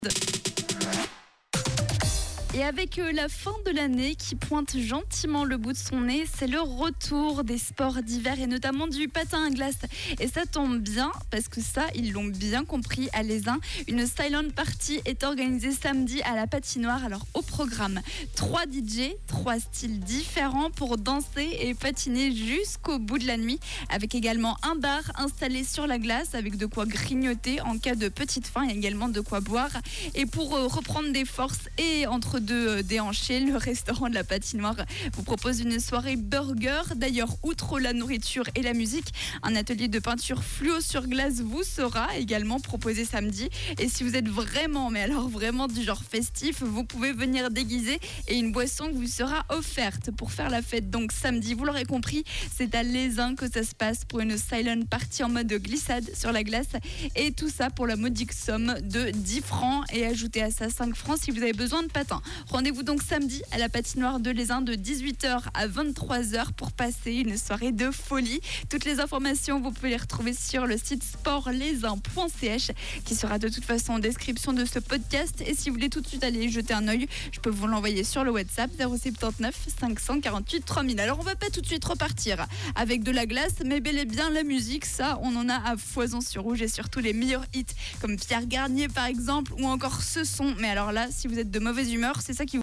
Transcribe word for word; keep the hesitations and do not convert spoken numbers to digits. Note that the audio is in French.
Et avec euh, la fin de l'année qui pointe gentiment le bout de son nez, c'est le retour des sports d'hiver et notamment du patin à glace. Et ça tombe bien parce que ça, ils l'ont bien compris à l'Aisin. Une silent party est organisée samedi à la patinoire. Alors au programme, trois D J, trois styles différents pour danser et patiner jusqu'au bout de la nuit. Avec également un bar installé sur la glace avec de quoi grignoter en cas de petite faim et également de quoi boire. Et pour euh, reprendre des forces et entre de déhancher, le restaurant de la patinoire vous propose une soirée burger. D'ailleurs, outre la nourriture et la musique, un atelier de peinture fluo sur glace vous sera également proposé samedi. Et si vous êtes vraiment, mais alors vraiment du genre festif, vous pouvez venir déguiser et une boisson vous sera offerte pour faire la fête. Donc samedi, vous l'aurez compris, c'est à l'Aisin que ça se passe pour une silent party en mode glissade sur la glace. Et tout ça pour la modique somme de dix francs et ajoutez à ça cinq francs si vous avez besoin de patins. Rendez-vous donc samedi à la patinoire de l'Aisin de dix-huit heures à vingt-trois heures pour passer une soirée de folie. Toutes les informations, vous pouvez les retrouver sur le site sportlaisin point c h qui sera de toute façon en description de ce podcast. Et si vous voulez tout de suite aller jeter un œil, je peux vous l'envoyer sur le WhatsApp zéro soixante-dix-neuf cinq cent quarante-huit trois mille. Alors on va pas tout de suite repartir avec de la glace, mais bel et bien la musique, ça on en a à foison sur Rouge et surtout les meilleurs hits comme Pierre Garnier par exemple ou encore Ce Son. Mais alors là, si vous êtes de mauvaise humeur, c'est ça qui vous